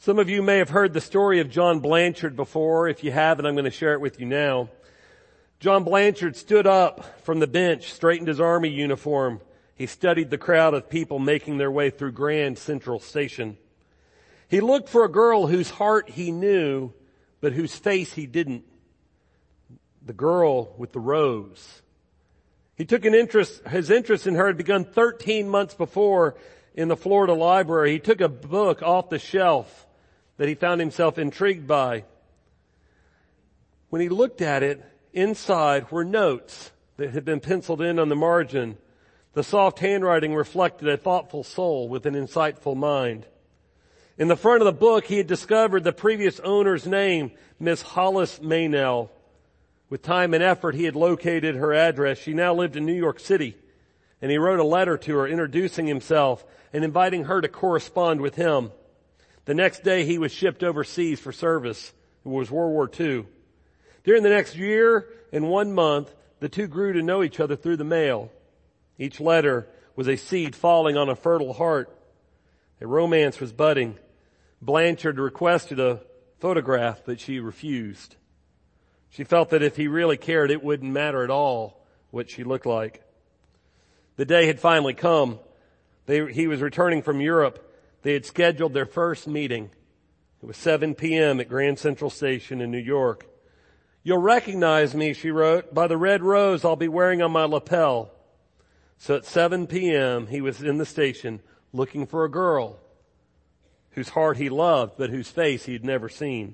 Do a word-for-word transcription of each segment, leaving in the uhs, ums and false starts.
Some of you may have heard the story of John Blanchard before. If you haven't, I'm going to share it with you now. John Blanchard stood up from the bench, straightened his army uniform. He studied the crowd of people making their way through Grand Central Station. He looked for a girl whose heart he knew, but whose face he didn't. The girl with the rose. He took an interest, his interest in her had begun thirteen months before in the Florida library. He took a book off the shelf that he found himself intrigued by. When he looked at it, inside were notes that had been penciled in on the margin. The soft handwriting reflected a thoughtful soul with an insightful mind. In the front of the book, he had discovered the previous owner's name, Miss Hollis Maynell. With time and effort, he had located her address. She now lived in New York City, and he wrote a letter to her introducing himself and inviting her to correspond with him. The next day, he was shipped overseas for service. It was World War Two. During the next year and one month, the two grew to know each other through the mail. Each letter was a seed falling on a fertile heart. A romance was budding. Blanchard requested a photograph, but she refused. She felt that if he really cared, it wouldn't matter at all what she looked like. The day had finally come. They, he was returning from Europe. They had scheduled their first meeting. It was seven p.m. at Grand Central Station in New York. "You'll recognize me," she wrote, "by the red rose I'll be wearing on my lapel." So at seven p.m. he was in the station looking for a girl whose heart he loved, but whose face he had never seen.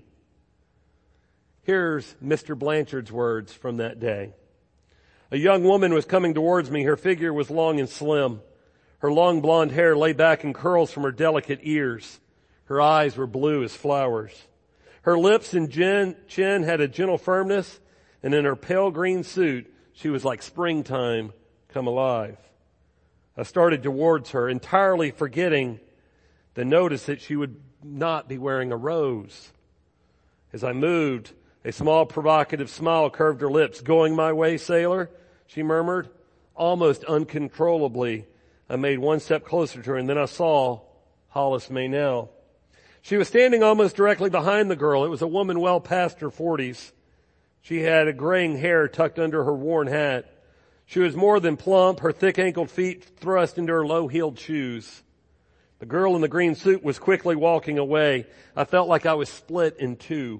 Here's Mister Blanchard's words from that day. "A young woman was coming towards me. Her figure was long and slim. Her long blonde hair lay back in curls from her delicate ears. Her eyes were blue as flowers. Her lips and chin had a gentle firmness, and in her pale green suit, she was like springtime come alive. I started towards her, entirely forgetting the notice that she would not be wearing a rose. As I moved, a small provocative smile curved her lips. 'Going my way, sailor?' she murmured. Almost uncontrollably, I made one step closer to her, and then I saw Hollis Maynell. She was standing almost directly behind the girl. It was a woman well past her forties. She had a graying hair tucked under her worn hat. She was more than plump, her thick-ankled feet thrust into her low-heeled shoes. The girl in the green suit was quickly walking away. I felt like I was split in two.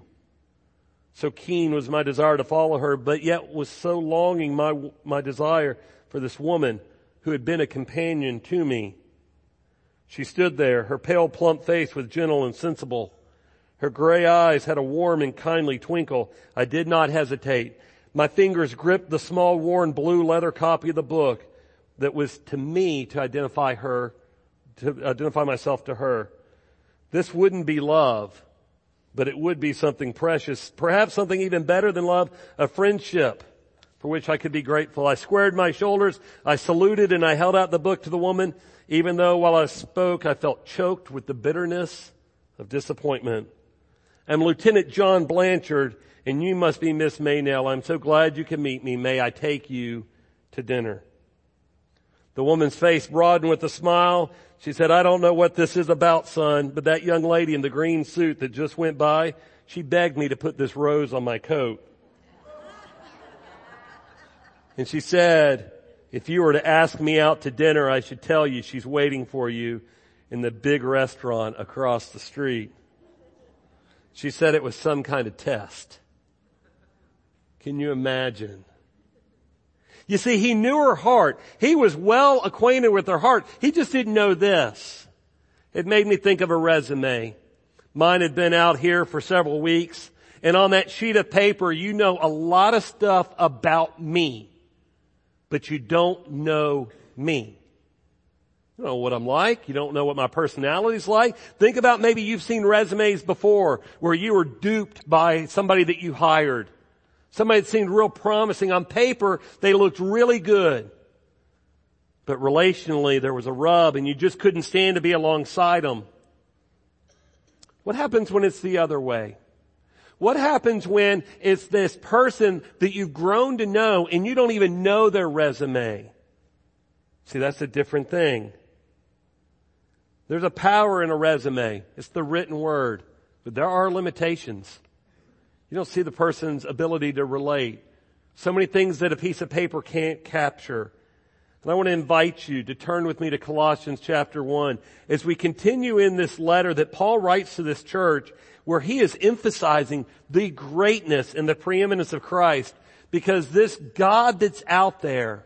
So keen was my desire to follow her, but yet was so longing my, my desire for this woman who had been a companion to me. She stood there. Her pale, plump face was gentle and sensible. Her gray eyes had a warm and kindly twinkle. I did not hesitate. My fingers gripped the small, worn blue leather copy of the book that was to me to identify her, to identify myself to her. This wouldn't be love, but it would be something precious, perhaps something even better than love, a friendship for which I could be grateful. I squared my shoulders, I saluted, and I held out the book to the woman, even though while I spoke, I felt choked with the bitterness of disappointment. "I'm Lieutenant John Blanchard, and you must be Miss Maynell. I'm so glad you can meet me. May I take you to dinner?" The woman's face broadened with a smile. She said, "I don't know what this is about, son, but that young lady in the green suit that just went by, she begged me to put this rose on my coat. And she said, if you were to ask me out to dinner, I should tell you she's waiting for you in the big restaurant across the street." She said it was some kind of test. Can you imagine? You see, he knew her heart. He was well acquainted with her heart. He just didn't know this. It made me think of a resume. Mine had been out here for several weeks, and on that sheet of paper, you know a lot of stuff about me, but you don't know me. You don't know what I'm like. You don't know what my personality's like. Think about maybe you've seen resumes before where you were duped by somebody that you hired. Somebody that seemed real promising. On paper, they looked really good. But relationally, there was a rub and you just couldn't stand to be alongside them. What happens when it's the other way? What happens when it's this person that you've grown to know and you don't even know their resume? See, that's a different thing. There's a power in a resume. It's the written word. But there are limitations. You don't see the person's ability to relate. So many things that a piece of paper can't capture. And I want to invite you to turn with me to Colossians chapter one as we continue in this letter that Paul writes to this church where he is emphasizing the greatness and the preeminence of Christ, because this God that's out there,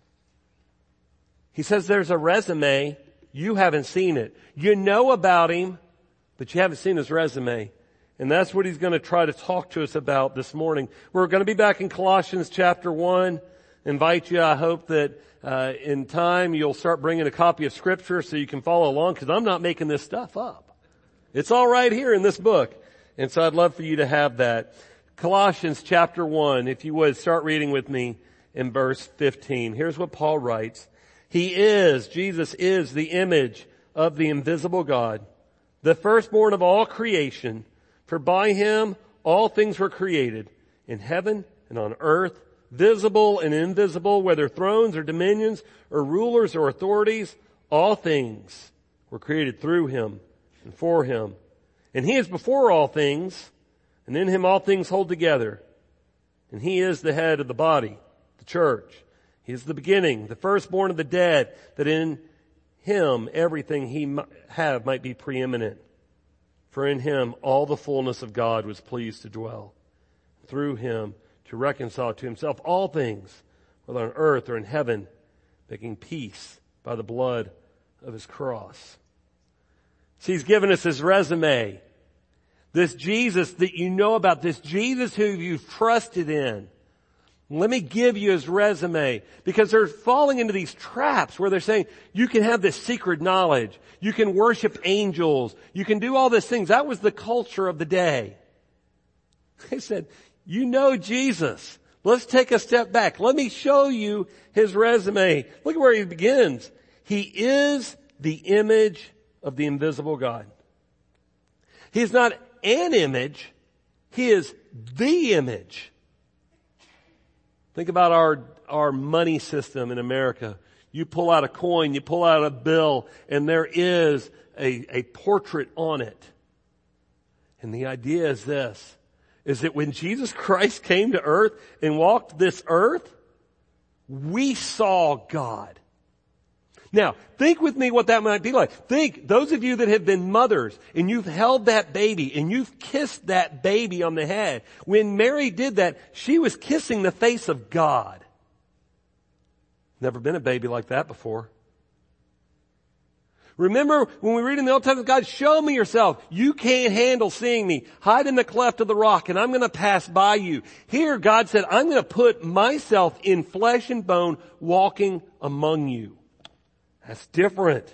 he says there's a resume. You haven't seen it. You know about him, but you haven't seen his resume. And that's what he's going to try to talk to us about this morning. We're going to be back in Colossians chapter one. Invite you, I hope that uh, in time you'll start bringing a copy of Scripture so you can follow along, because I'm not making this stuff up. It's all right here in this book. And so I'd love for you to have that. Colossians chapter one, if you would, start reading with me in verse fifteen. Here's what Paul writes. He is, Jesus is the image of the invisible God, the firstborn of all creation. For by him all things were created, in heaven and on earth, visible and invisible, whether thrones or dominions or rulers or authorities, all things were created through him and for him. And he is before all things, and in him all things hold together. And he is the head of the body, the church. He is the beginning, the firstborn of the dead, that in him everything he might have might be preeminent. For in him all the fullness of God was pleased to dwell. Through him to reconcile to himself all things, whether on earth or in heaven, making peace by the blood of his cross. See, he's given us his resume. This Jesus that you know about, this Jesus who you've trusted in. Let me give you his resume, because they're falling into these traps where they're saying you can have this secret knowledge. You can worship angels. You can do all these things. That was the culture of the day. They said, you know Jesus. Let's take a step back. Let me show you his resume. Look at where he begins. He is the image of the invisible God. He's not an image. He is the image. Think about our, our money system in America. You pull out a coin, you pull out a bill, and there is a, a portrait on it. And the idea is this, is that when Jesus Christ came to earth and walked this earth, we saw God. Now, think with me what that might be like. Think, those of you that have been mothers and you've held that baby and you've kissed that baby on the head. When Mary did that, she was kissing the face of God. Never been a baby like that before. Remember when we read in the Old Testament, God, show me yourself. You can't handle seeing me. Hide in the cleft of the rock and I'm going to pass by you. Here God said, I'm going to put myself in flesh and bone walking among you. That's different.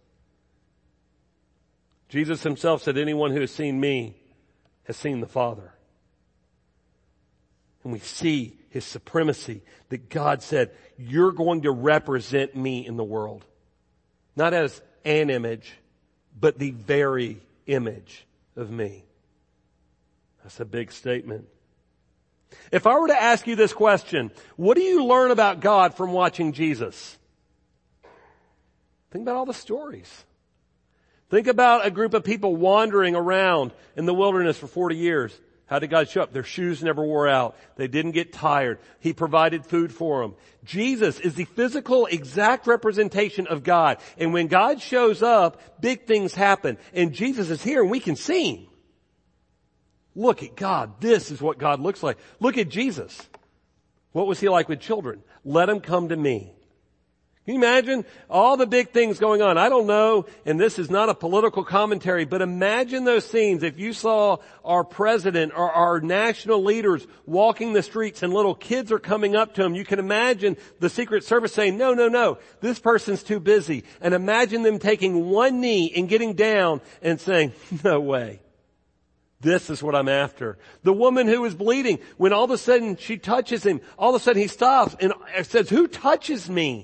Jesus himself said, anyone who has seen me has seen the Father. And we see his supremacy, that God said, you're going to represent me in the world. Not as an image, but the very image of me. That's a big statement. If I were to ask you this question, what do you learn about God from watching Jesus? Think about all the stories. Think about a group of people wandering around in the wilderness for forty years. How did God show up? Their shoes never wore out. They didn't get tired. He provided food for them. Jesus is the physical exact representation of God. And when God shows up, big things happen. And Jesus is here and we can see him. Look at God. This is what God looks like. Look at Jesus. What was he like with children? Let them come to me. Can you imagine all the big things going on? I don't know, and this is not a political commentary, but imagine those scenes if you saw our president or our national leaders walking the streets and little kids are coming up to them. You can imagine the Secret Service saying, no, no, no, this person's too busy. And imagine them taking one knee and getting down and saying, no way. This is what I'm after. The woman who was bleeding, when all of a sudden she touches him, all of a sudden he stops and says, who touches me?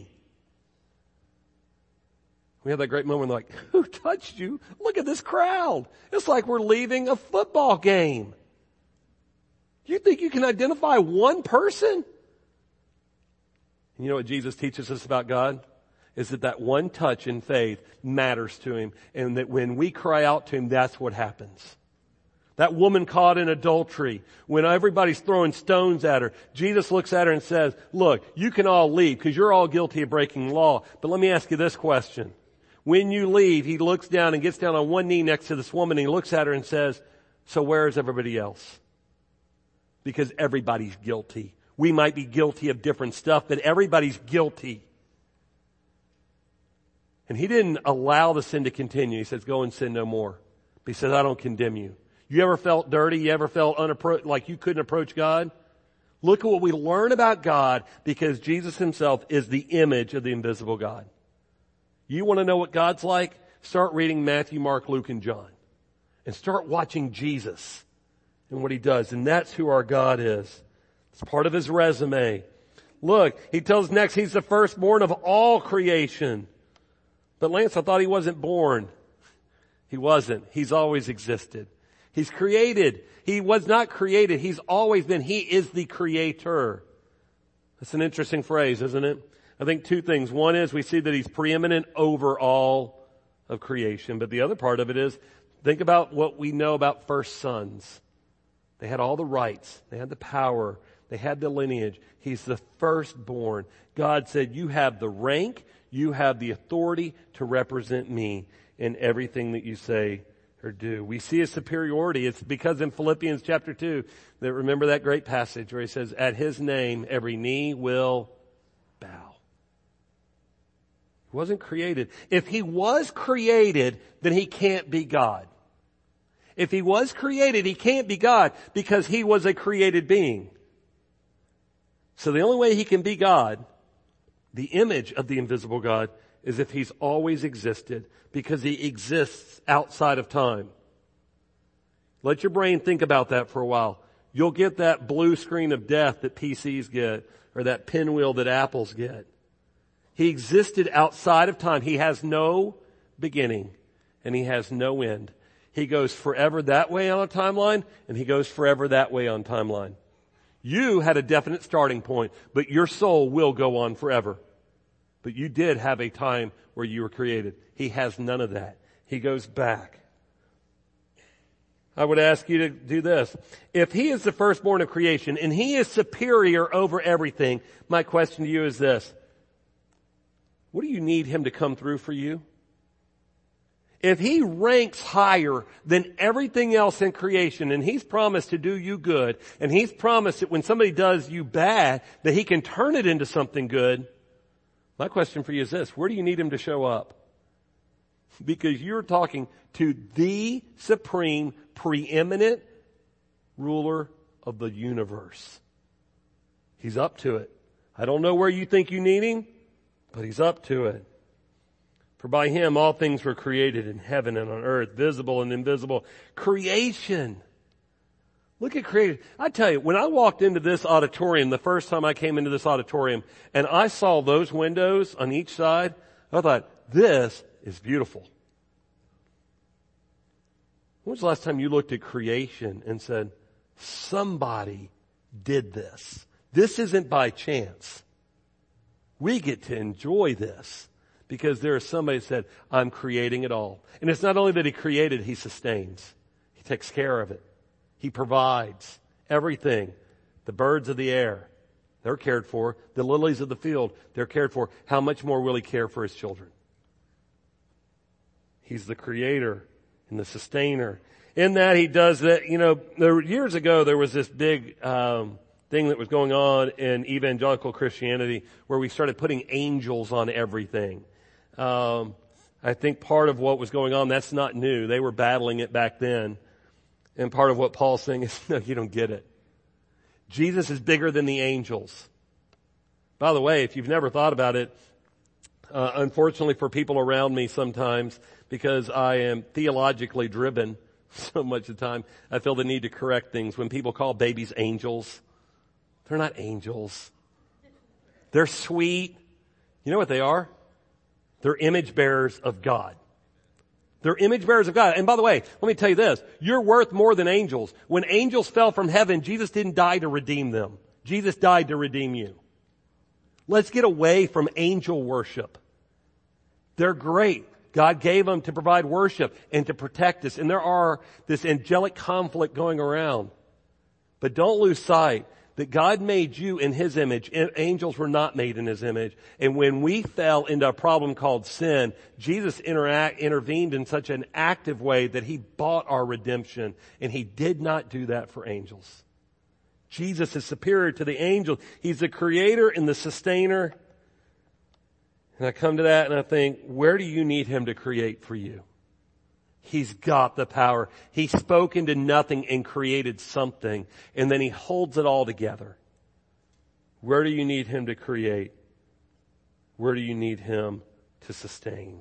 We have that great moment like, who touched you? Look at this crowd. It's like we're leaving a football game. You think you can identify one person? And you know what Jesus teaches us about God? is that that one touch in faith matters to him, and that when we cry out to him, that's what happens. That woman caught in adultery, when everybody's throwing stones at her, Jesus looks at her and says, look, you can all leave because you're all guilty of breaking law. But let me ask you this question. When you leave, he looks down and gets down on one knee next to this woman, and he looks at her and says, so where is everybody else? Because everybody's guilty. We might be guilty of different stuff, but everybody's guilty. And he didn't allow the sin to continue. He says, go and sin no more. But he says, I don't condemn you. You ever felt dirty? You ever felt unappro- like you couldn't approach God? Look at what we learn about God, because Jesus himself is the image of the invisible God. You want to know what God's like? Start reading Matthew, Mark, Luke, and John. And start watching Jesus and what he does. And that's who our God is. It's part of his resume. Look, he tells next he's the firstborn of all creation. But Lance, I thought he wasn't born. He wasn't. He's always existed. He's created. He was not created. He's always been. He is the creator. That's an interesting phrase, isn't it? I think two things. One is we see that he's preeminent over all of creation. But the other part of it is, think about what we know about first sons. They had all the rights. They had the power. They had the lineage. He's the firstborn. God said, you have the rank, you have the authority to represent me in everything that you say or do. We see his superiority. It's because in Philippians chapter two, that remember that great passage where he says, at his name, every knee will bow. He wasn't created. If he was created, then he can't be God. If he was created, he can't be God because he was a created being. So the only way he can be God, the image of the invisible God, is if he's always existed, because he exists outside of time. Let your brain think about that for a while. You'll get that blue screen of death that P Cs get, or that pinwheel that Apples get. He existed outside of time. He has no beginning and he has no end. He goes forever that way on a timeline, and he goes forever that way on timeline. You had a definite starting point, but your soul will go on forever. But you did have a time where you were created. He has none of that. He goes back. I would ask you to do this. If he is the firstborn of creation and he is superior over everything, my question to you is this. What do you need him to come through for you? If he ranks higher than everything else in creation, and he's promised to do you good, and he's promised that when somebody does you bad, that he can turn it into something good, my question for you is this. Where do you need him to show up? Because you're talking to the supreme, preeminent ruler of the universe. He's up to it. I don't know where you think you need him, but he's up to it. For by him all things were created in heaven and on earth, visible and invisible. Creation. Look at creation. I tell you, when I walked into this auditorium, the first time I came into this auditorium, and I saw those windows on each side, I thought, this is beautiful. When was the last time you looked at creation and said, somebody did this? This isn't by chance. We get to enjoy this. Because there is somebody who said, I'm creating it all. And it's not only that he created, he sustains. He takes care of it. He provides everything. The birds of the air, they're cared for. The lilies of the field, they're cared for. How much more will he care for his children? He's the creator and the sustainer. In that he does that, you know, there, years ago there was this big um thing that was going on in evangelical Christianity where we started putting angels on everything. Um, I think part of what was going on, that's not new. They were battling it back then. And part of what Paul's saying is, no, you don't get it. Jesus is bigger than the angels. By the way, if you've never thought about it, uh, unfortunately for people around me sometimes, because I am theologically driven so much of the time, I feel the need to correct things. When people call babies angels, they're not angels. They're sweet. You know what they are? They're image bearers of God. They're image bearers of God. And by the way, let me tell you this. You're worth more than angels. When angels fell from heaven, Jesus didn't die to redeem them. Jesus died to redeem you. Let's get away from angel worship. They're great. God gave them to provide worship and to protect us. And there are this angelic conflict going around. But don't lose sight that God made you in His image. Angels were not made in His image. And when we fell into a problem called sin, Jesus interact, intervened in such an active way that He bought our redemption. And He did not do that for angels. Jesus is superior to the angels. He's the creator and the sustainer. And I come to that and I think, where do you need Him to create for you? He's got the power. He spoke into nothing and created something, and then He holds it all together. Where do you need Him to create? Where do you need Him to sustain?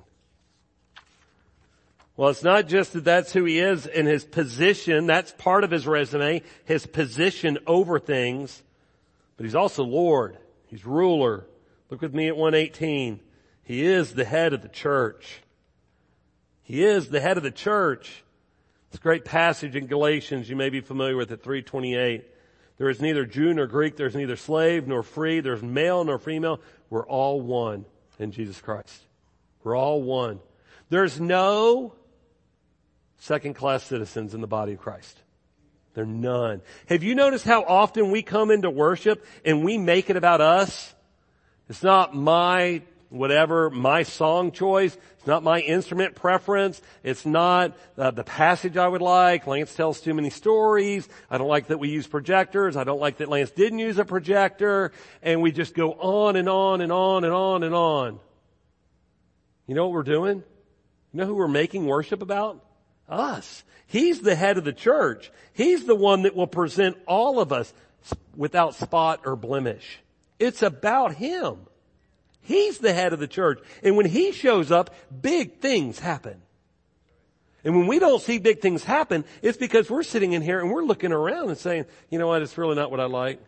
Well, it's not just that that's who He is in His position. That's part of His resume, His position over things. But He's also Lord. He's ruler. Look with me at one eighteen. He is the head of the church. He is the head of the church. This great passage in Galatians, you may be familiar with it, three twenty-eight. There is neither Jew nor Greek, there's neither slave nor free, there's male nor female. We're all one in Jesus Christ. We're all one. There's no second-class citizens in the body of Christ. There are none. Have you noticed how often we come into worship and we make it about us? It's not my whatever, my song choice. It's not my instrument preference. It's not uh, the passage I would like. Lance tells too many stories. I don't like that we use projectors. I don't like that Lance didn't use a projector. And we just go on and on and on and on and on. You know what we're doing? You know who we're making worship about? Us. He's the head of the church. He's the one that will present all of us without spot or blemish. It's about Him. He's the head of the church. And when He shows up, big things happen. And when we don't see big things happen, it's because we're sitting in here and we're looking around and saying, you know what, it's really not what I like.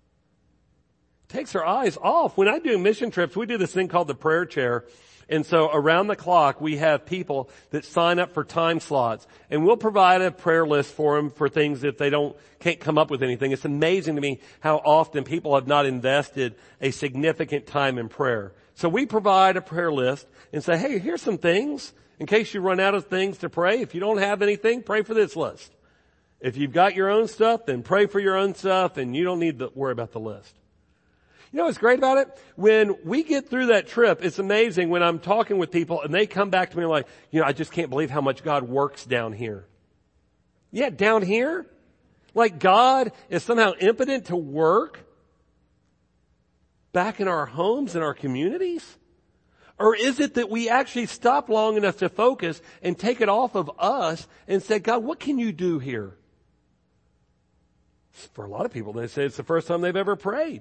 It takes our eyes off. When I do mission trips, we do this thing called the prayer chair. And so around the clock, we have people that sign up for time slots, and we'll provide a prayer list for them for things if they don't, can't come up with anything. It's amazing to me how often people have not invested a significant time in prayer. So we provide a prayer list and say, hey, here's some things in case you run out of things to pray. If you don't have anything, pray for this list. If you've got your own stuff, then pray for your own stuff, and you don't need to worry about the list. You know what's great about it? When we get through that trip, it's amazing when I'm talking with people and they come back to me like, you know, I just can't believe how much God works down here. Yeah, down here? Like God is somehow impotent to work back in our homes and our communities? Or is it that we actually stop long enough to focus and take it off of us and say, God, what can you do here? For a lot of people, they say it's the first time they've ever prayed.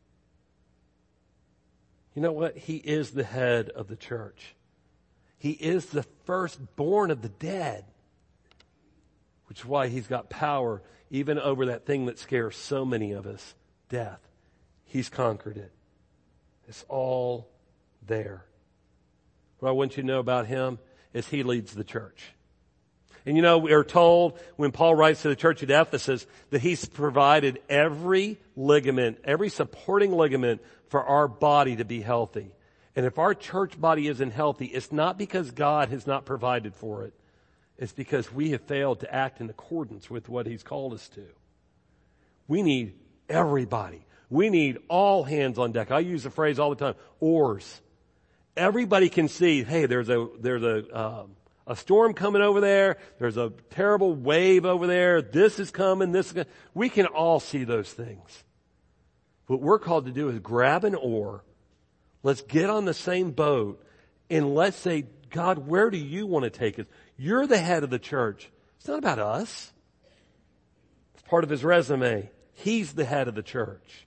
You know what? He is the head of the church. He is the firstborn of the dead, which is why He's got power even over that thing that scares so many of us, death. He's conquered it. It's all there. What I want you to know about Him is He leads the church. And you know, we are told when Paul writes to the church at Ephesus that He's provided every ligament, every supporting ligament for our body to be healthy. And if our church body isn't healthy, it's not because God has not provided for it. It's because we have failed to act in accordance with what He's called us to. We need everybody. We need all hands on deck. I use the phrase all the time, oars. Everybody can see, hey, there's a, there's a, um, a storm coming over there. There's a terrible wave over there. This is coming. This is coming. We can all see those things. What we're called to do is grab an oar. Let's get on the same boat and let's say, God, where do you want to take us? You're the head of the church. It's not about us. It's part of His resume. He's the head of the church.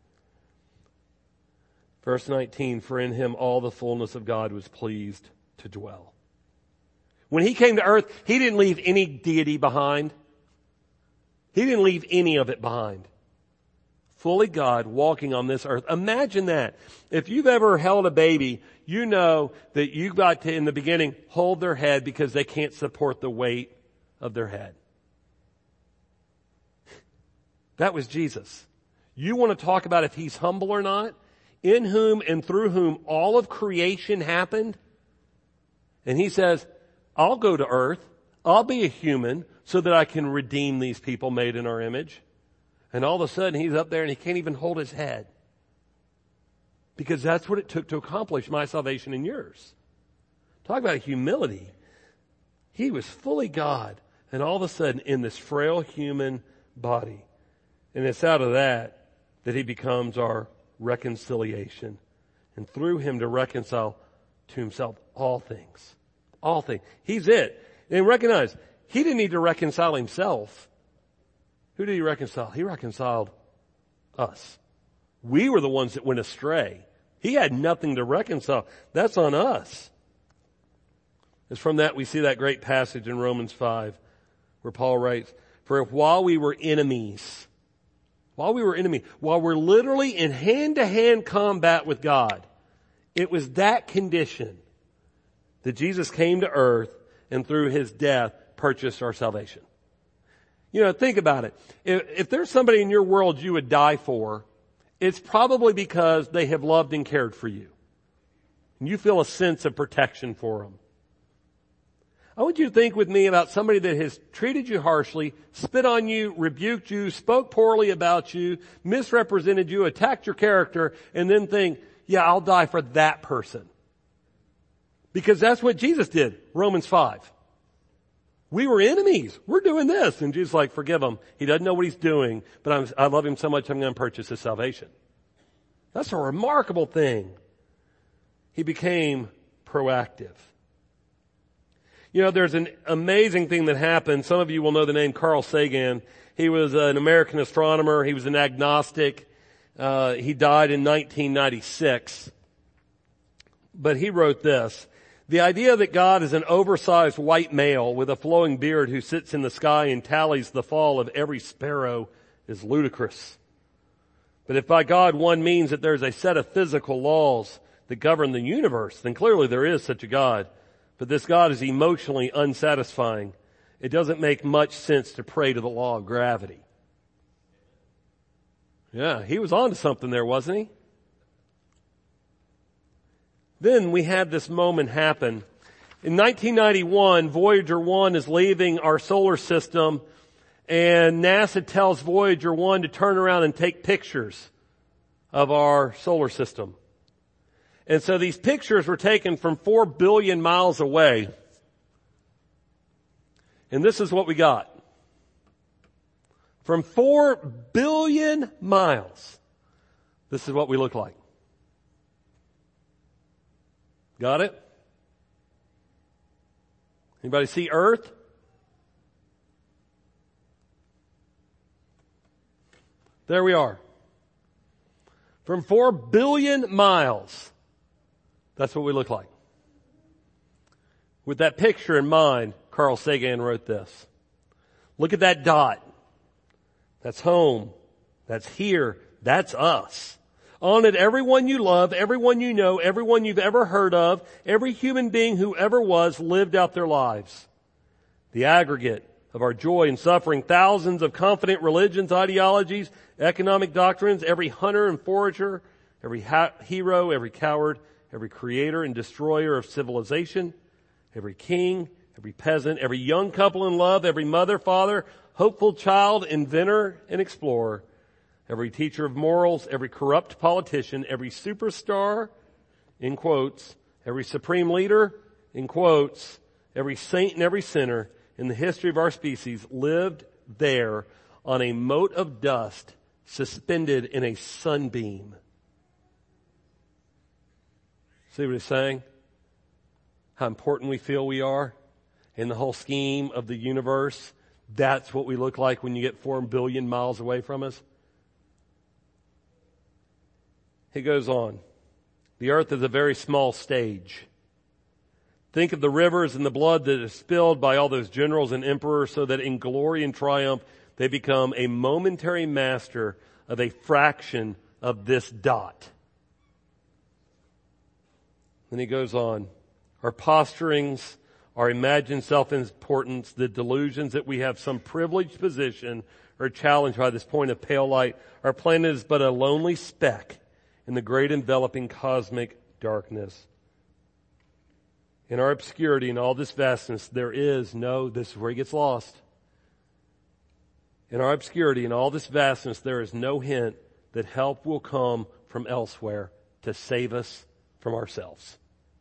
Verse nineteen, for in Him all the fullness of God was pleased to dwell. When He came to earth, He didn't leave any deity behind. He didn't leave any of it behind. Fully God walking on this earth. Imagine that. If you've ever held a baby, you know that you've got to, in the beginning, hold their head because they can't support the weight of their head. That was Jesus. You want to talk about if He's humble or not? In whom and through whom all of creation happened? And he says, I'll go to earth. I'll be a human so that I can redeem these people made in our image. And all of a sudden he's up there and he can't even hold his head. Because that's what it took to accomplish my salvation and yours. Talk about humility. He was fully God. And all of a sudden in this frail human body. And it's out of that that he becomes our reconciliation. And through him to reconcile to himself all things. All things. He's it. And recognize, he didn't need to reconcile himself. Who did he reconcile? He reconciled us. We were the ones that went astray. He had nothing to reconcile. That's on us. It's from that we see that great passage in Romans five where Paul writes, for if while we were enemies, while we were enemies, while we're literally in hand-to-hand combat with God, it was that condition that Jesus came to earth and through his death purchased our salvation. You know, think about it. If, if there's somebody in your world you would die for, it's probably because they have loved and cared for you. And you feel a sense of protection for them. I want you to think with me about somebody that has treated you harshly, spit on you, rebuked you, spoke poorly about you, misrepresented you, attacked your character, and then think, yeah, I'll die for that person. Because that's what Jesus did, Romans five. We were enemies. We're doing this. And Jesus is like, forgive him. He doesn't know what he's doing, but I'm, I love him so much I'm going to purchase his salvation. That's a remarkable thing. He became proactive. You know, there's an amazing thing that happened. Some of you will know the name Carl Sagan. He was an American astronomer. He was an agnostic. Uh, he died in nineteen ninety-six. But he wrote this. The idea that God is an oversized white male with a flowing beard who sits in the sky and tallies the fall of every sparrow is ludicrous. But if by God one means that there's a set of physical laws that govern the universe, then clearly there is such a God. But this God is emotionally unsatisfying. It doesn't make much sense to pray to the law of gravity. Yeah, he was on to something there, wasn't he? Then we had this moment happen. In nineteen ninety-one, Voyager one is leaving our solar system, and NASA tells Voyager one to turn around and take pictures of our solar system. And so these pictures were taken from four billion miles away. And this is what we got. From four billion miles, this is what we look like. Got it? Anybody see Earth? There we are. From four billion miles, that's what we look like. With that picture in mind, Carl Sagan wrote this. Look at that dot. That's home. That's here. That's us. On it, everyone you love, everyone you know, everyone you've ever heard of, every human being who ever was lived out their lives. The aggregate of our joy and suffering, thousands of confident religions, ideologies, economic doctrines, every hunter and forager, every ha- hero, every coward, every creator and destroyer of civilization, every king, every peasant, every young couple in love, every mother, father, hopeful child, inventor, and explorer, every teacher of morals, every corrupt politician, every superstar, in quotes, every supreme leader, in quotes, every saint and every sinner in the history of our species lived there on a mote of dust suspended in a sunbeam. See what he's saying? How important we feel we are in the whole scheme of the universe. That's what we look like when you get four billion miles away from us. He goes on. The earth is a very small stage. Think of the rivers and the blood that is spilled by all those generals and emperors so that in glory and triumph they become a momentary master of a fraction of this dot. Then he goes on. Our posturings, our imagined self-importance, the delusions that we have some privileged position are challenged by this point of pale light. Our planet is but a lonely speck in the great enveloping cosmic darkness. In our obscurity and all this vastness, there is no, this is where he gets lost. In our obscurity and all this vastness, there is no hint that help will come from elsewhere to save us from ourselves.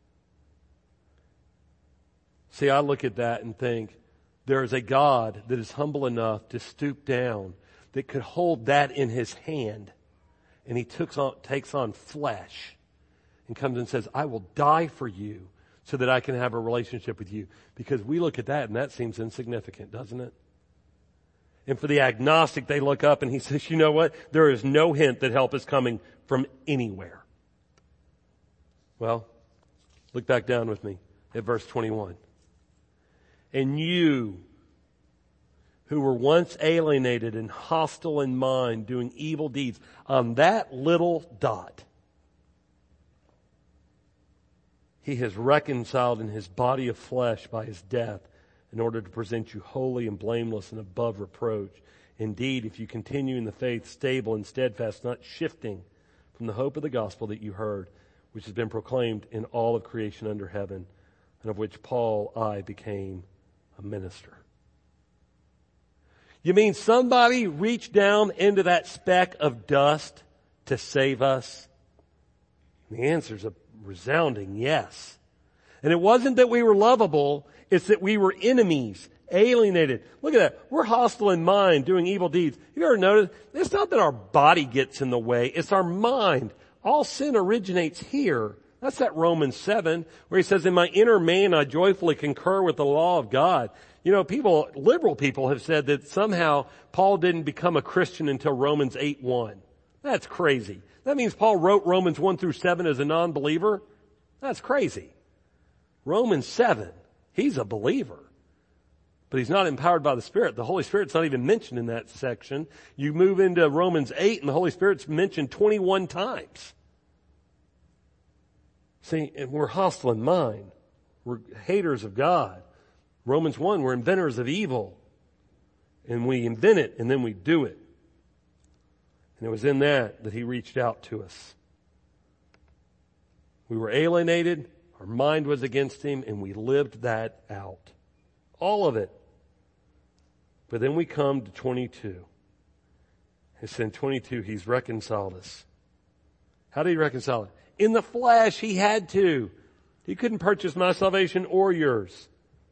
See, I look at that and think, there is a God that is humble enough to stoop down, that could hold that in his hand. And he took on, takes on flesh and comes and says, I will die for you so that I can have a relationship with you. Because we look at that and that seems insignificant, doesn't it? And for the agnostic, they look up and he says, you know what? There is no hint that help is coming from anywhere. Well, look back down with me at verse twenty-one. And you, who were once alienated and hostile in mind, doing evil deeds, on that little dot, he has reconciled in his body of flesh by his death in order to present you holy and blameless and above reproach. Indeed, if you continue in the faith, stable and steadfast, not shifting from the hope of the gospel that you heard, which has been proclaimed in all of creation under heaven, and of which Paul, I, became a minister. You mean somebody reached down into that speck of dust to save us? The answer is a resounding yes. And it wasn't that we were lovable, it's that we were enemies, alienated. Look at that. We're hostile in mind, doing evil deeds. You ever noticed? It's not that our body gets in the way, it's our mind. All sin originates here. That's that Romans seven, where he says, in my inner man I joyfully concur with the law of God. You know, people, liberal people have said that somehow Paul didn't become a Christian until Romans eight one. That's crazy. That means Paul wrote Romans one through seven as a non-believer? That's crazy. Romans seven, he's a believer. But he's not empowered by the Spirit. The Holy Spirit's not even mentioned in that section. You move into Romans eight and the Holy Spirit's mentioned twenty-one times. See, and we're hostile in mind. We're haters of God. Romans one, we're inventors of evil. And we invent it and then we do it. And it was in that that he reached out to us. We were alienated. Our mind was against him and we lived that out. All of it. But then we come to twenty-two. It's in twenty-two, he's reconciled us. How did he reconcile it? In the flesh, he had to. He couldn't purchase my salvation or yours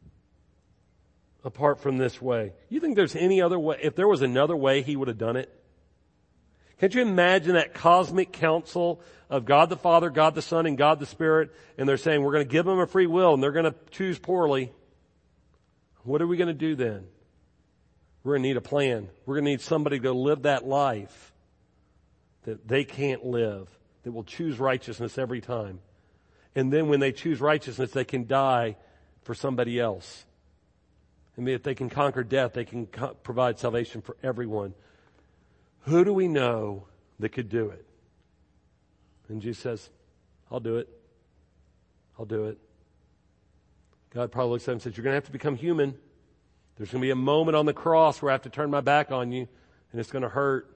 apart from this way. You think there's any other way? If there was another way, he would have done it. Can't you imagine that cosmic council of God the Father, God the Son, and God the Spirit, and they're saying we're going to give them a free will and they're going to choose poorly. What are we going to do then? We're going to need a plan. We're going to need somebody to live that life that they can't live, that will choose righteousness every time. And then when they choose righteousness, they can die for somebody else. And if they can conquer death, they can co- provide salvation for everyone. Who do we know that could do it? And Jesus says, I'll do it. I'll do it. God probably looks at him and says, you're going to have to become human. There's going to be a moment on the cross where I have to turn my back on you and it's going to hurt.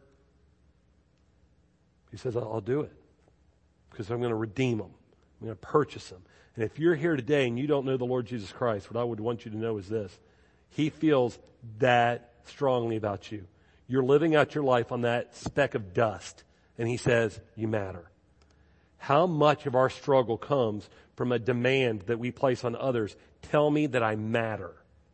He says, I'll do it because I'm going to redeem them. I'm going to purchase them. And if you're here today and you don't know the Lord Jesus Christ, what I would want you to know is this. He feels that strongly about you. You're living out your life on that speck of dust. And he says, you matter. How much of our struggle comes from a demand that we place on others? Tell me that I matter.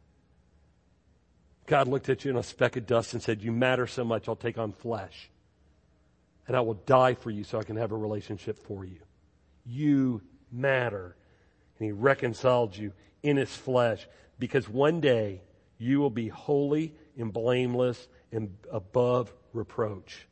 God looked at you in a speck of dust and said, you matter so much, I'll take on flesh. And I will die for you so I can have a relationship for you. You matter. And he reconciled you in his flesh because one day you will be holy and blameless and above reproach.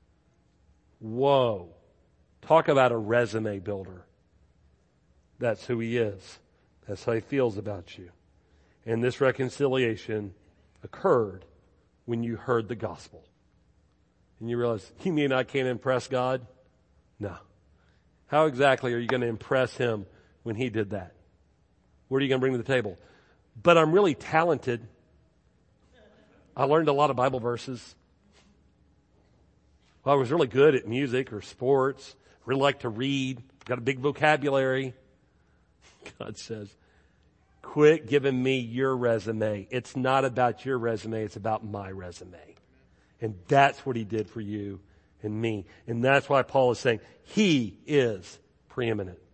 Whoa. Talk about a resume builder. That's who he is. That's how he feels about you. And this reconciliation occurred when you heard the gospel. And you realize, you mean I can't impress God? No. How exactly are you going to impress him when he did that? What are you going to bring to the table? But I'm really talented. I learned a lot of Bible verses. Well, I was really good at music or sports. Really like to read. Got a big vocabulary. God says, Quit giving me your resume. It's not about your resume. It's about my resume. And that's what he did for you and me. And that's why Paul is saying he is preeminent.